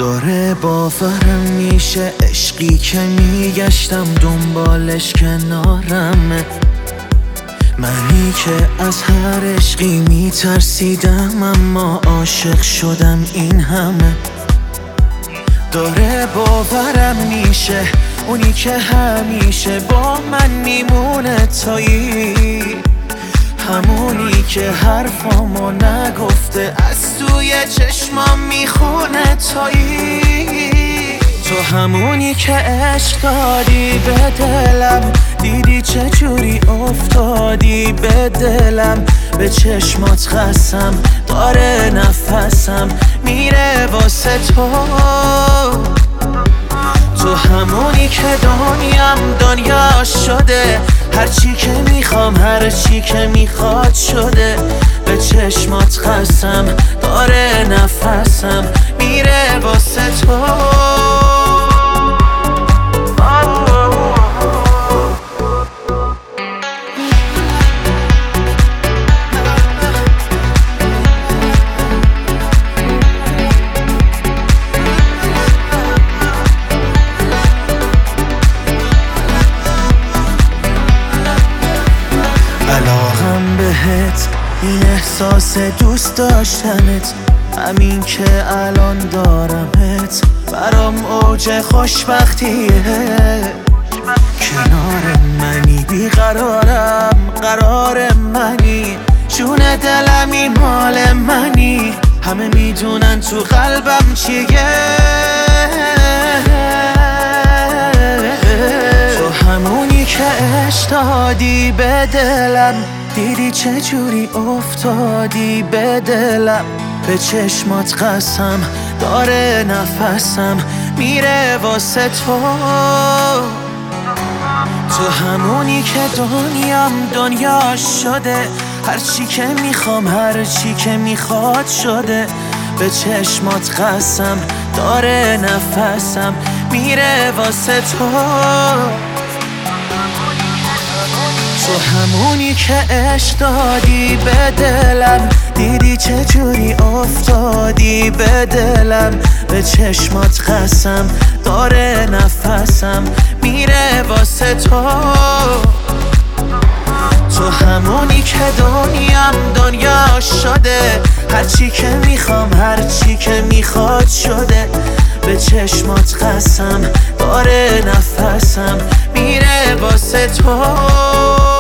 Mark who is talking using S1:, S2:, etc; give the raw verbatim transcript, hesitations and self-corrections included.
S1: داره باورم میشه عشقی که میگشتم دنبالش کنارمه، منی که از هر عشقی میترسیدم اما عاشق شدم این همه. داره باورم میشه اونی که همیشه با من میمونه تایی، همونی که حرفامو نگفته از توی چشمام میخونه تایی. تو همونی که عشق دادی به دلم، دیدی چجوری افتادی به دلم، به چشمات خستم داره نفسم میره واسه تو. تو همونی که دنیام دنیا شده، هرچی که میخوام هرچی که میخواد شده، به چشمات خستم داره نفسم میره واسه تو. علاقم بهت این احساس دوست داشتنت، همین که الان دارمت برام اوج خوشبختیه. کنار منی بیقرارم قرار منی، جون دلم این مال منی، همه میدونن تو قلبم چیه. تو همونی که عشق دادی به دلم، دیدی چجوری افتادی به دلم، به چشمات قسم داره نفسم میره واسه تو. تو همونی که دنیام دنیا شده، هرچی که میخوام هرچی که میخواد شده، به چشمات قسم داره نفسم میره واسه تو. تو همونی که عشق دادی به دلم، دیدی چجوری افتادی به دلم، به چشمات قسم داره نفسم میره واسه تو. تو همونی که دنیام دنیا شده، هرچی که میخوام هرچی که میخواد شده، به چشمات قسم داره نفسم میره واسه تو.